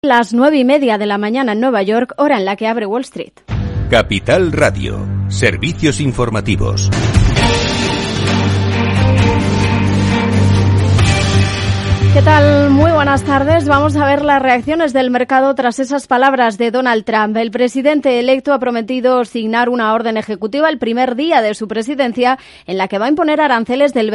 Las 9:30 de la mañana en Nueva York, hora en la que abre Wall Street. Capital Radio, servicios informativos. ¿Qué tal? Muy buenas tardes. Vamos a ver las reacciones del mercado tras esas palabras de Donald Trump. El presidente electo ha prometido signar una orden ejecutiva el primer día de su presidencia en la que va a imponer aranceles del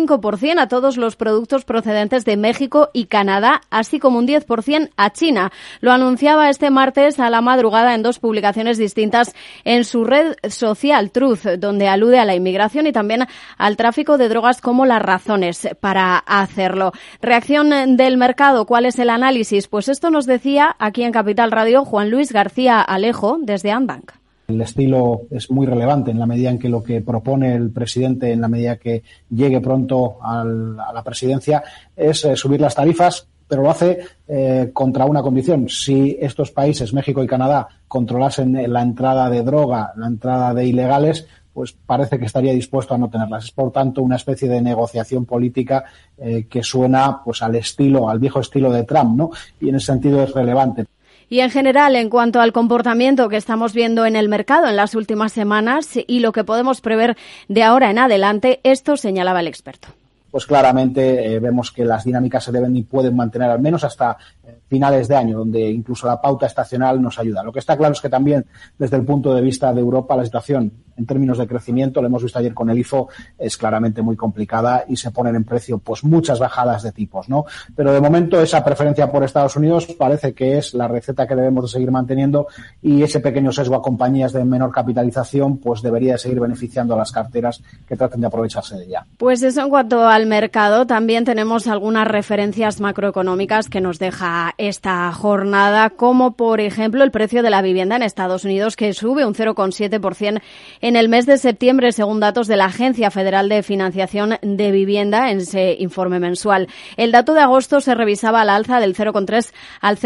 25% a todos los productos procedentes de México y Canadá, así como un 10% a China. Lo anunciaba este martes a la madrugada en dos publicaciones distintas en su red social Truth, donde alude a la inmigración y también al tráfico de drogas como las razones para hacerlo. Reacción del mercado, ¿cuál es el análisis? Pues esto nos decía aquí en Capital Radio Juan Luis García Alejo desde Andbank. El estilo es muy relevante en la medida en que lo que propone el presidente, en la medida que llegue pronto a la presidencia, es subir las tarifas, pero lo hace contra una condición. Si estos países, México y Canadá, controlasen la entrada de droga, la entrada de ilegales, pues parece que estaría dispuesto a no tenerlas. Es, por tanto, una especie de negociación política que suena pues al viejo estilo de Trump, ¿no? Y en ese sentido es relevante. Y en general, en cuanto al comportamiento que estamos viendo en el mercado en las últimas semanas y lo que podemos prever de ahora en adelante, esto señalaba el experto. Pues claramente vemos que las dinámicas se deben y pueden mantener al menos hasta finales de año, donde incluso la pauta estacional nos ayuda. Lo que está claro es que también desde el punto de vista de Europa la situación en términos de crecimiento, lo hemos visto ayer con el IFO, es claramente muy complicada y se ponen en precio pues muchas bajadas de tipos, ¿no? Pero de momento esa preferencia por Estados Unidos parece que es la receta que debemos de seguir manteniendo y ese pequeño sesgo a compañías de menor capitalización pues debería de seguir beneficiando a las carteras que traten de aprovecharse de ella. Pues eso en cuanto al mercado. También tenemos algunas referencias macroeconómicas que nos deja esta jornada, como por ejemplo el precio de la vivienda en Estados Unidos, que sube un 0,7% en el mes de septiembre, según datos de la Agencia Federal de Financiación de Vivienda en ese informe mensual. El dato de agosto se revisaba al alza del 0,3 al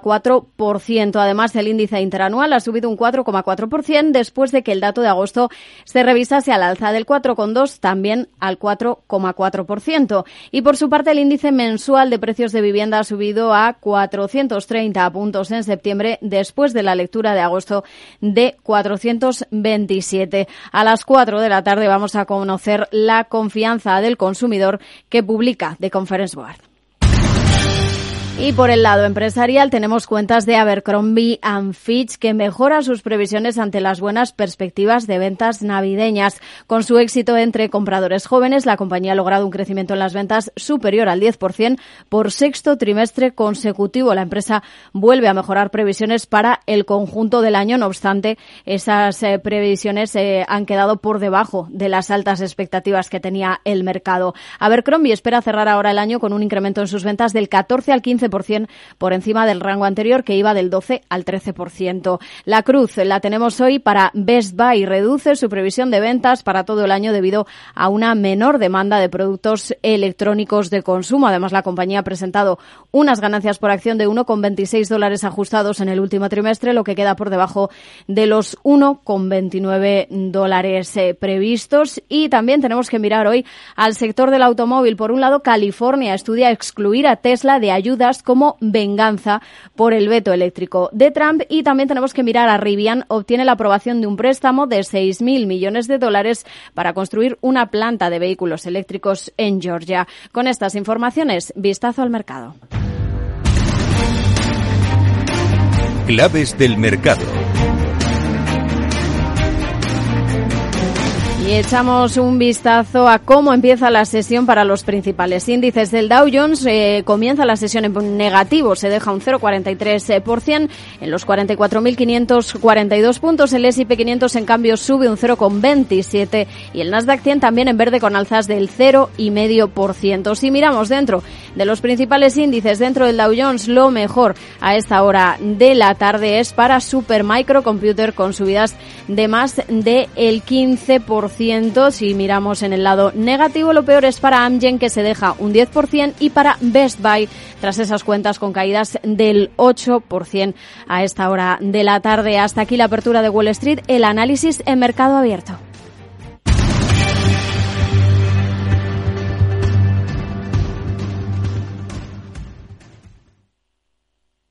0,4%. Además, el índice interanual ha subido un 4,4% después de que el dato de agosto se revisase al alza del 4,2 también al 4,4%. Y por su parte, el índice mensual de precios de vivienda ha subido a 430 puntos en septiembre después de la lectura de agosto de 427. A las 4 de la tarde vamos a conocer la confianza del consumidor que publica The Conference Board. Y por el lado empresarial tenemos cuentas de Abercrombie & Fitch que mejora sus previsiones ante las buenas perspectivas de ventas navideñas. Con su éxito entre compradores jóvenes, la compañía ha logrado un crecimiento en las ventas superior al 10% por sexto trimestre consecutivo. La empresa vuelve a mejorar previsiones para el conjunto del año. No obstante, esas previsiones han quedado por debajo de las altas expectativas que tenía el mercado. Abercrombie espera cerrar ahora el año con un incremento en sus ventas del 14 al 15% por encima del rango anterior, que iba del 12 al 13%. La cruz la tenemos hoy para Best Buy. Reduce su previsión de ventas para todo el año debido a una menor demanda de productos electrónicos de consumo. Además, la compañía ha presentado unas ganancias por acción de $1,26 ajustados en el último trimestre, lo que queda por debajo de los $1,29 previstos. Y también tenemos que mirar hoy al sector del automóvil. Por un lado, California estudia excluir a Tesla de ayudas como venganza por el veto eléctrico de Trump, y también tenemos que mirar a Rivian. Obtiene la aprobación de un préstamo de $6.000 millones para construir una planta de vehículos eléctricos en Georgia. Con estas informaciones, vistazo al mercado. Claves del mercado. Y echamos un vistazo a cómo empieza la sesión para los principales índices. Del Dow Jones comienza la sesión en negativo, se deja un 0,43% en los 44.542 puntos. El S&P 500 en cambio sube un 0,27% y el Nasdaq 100 también en verde con alzas del 0,5%. Si miramos dentro de los principales índices, dentro del Dow Jones, lo mejor a esta hora de la tarde es para Supermicro Computer con subidas de más del 15%. Si miramos en el lado negativo, lo peor es para Amgen, que se deja un 10%, y para Best Buy, tras esas cuentas con caídas del 8% a esta hora de la tarde. Hasta aquí la apertura de Wall Street, el análisis en mercado abierto.